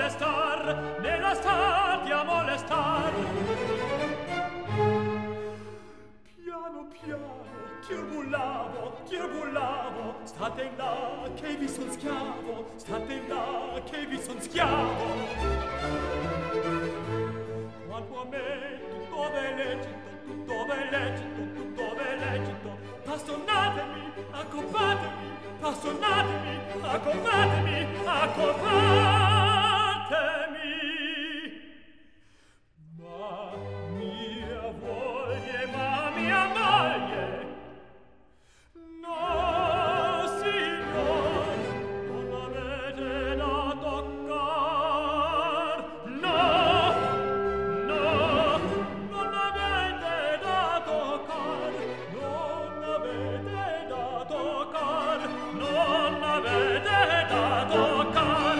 molestar, nella stati a molestar. Piano piano, ch'io bullavo, state là che vi son schiavo, state là che vi son schiavo. Quanto a me, tutto ve lecito, bastonatemi, accopatemi, bastonatemi, accopatemi, accopatemi. Ma mia moglie, no, signor, non avete da toccar, no, no, non avete da toccar, non avete da toccar, non avete da toccar.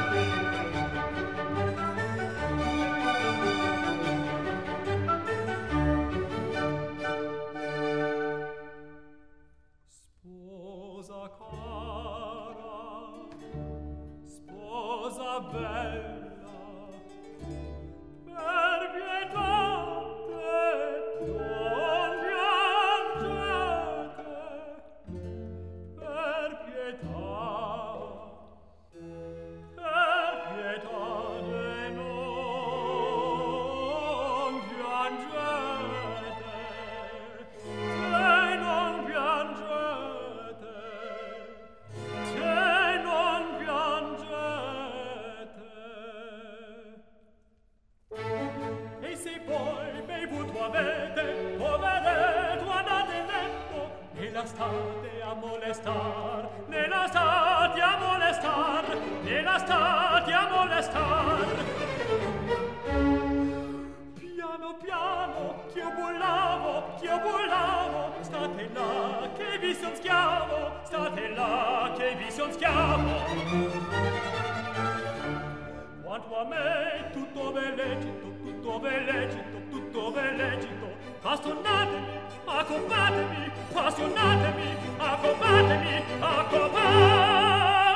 Sposa cara, sposa bella, per pietà non piangete, per pietà non piangete, non piangete, non piangete. E se poi bevuto avete, poveretto, andate in letto, e la state a molestar, ne la state a molestar, ne la state a molestar. Piano piano, ch'io bullavo, state là che vi son schiavo, state là che vi son schiavo. Quanto a me, tutto ve lecito, bastonatemi, accopatemi, bastonatemi, accopatemi, accopatemi.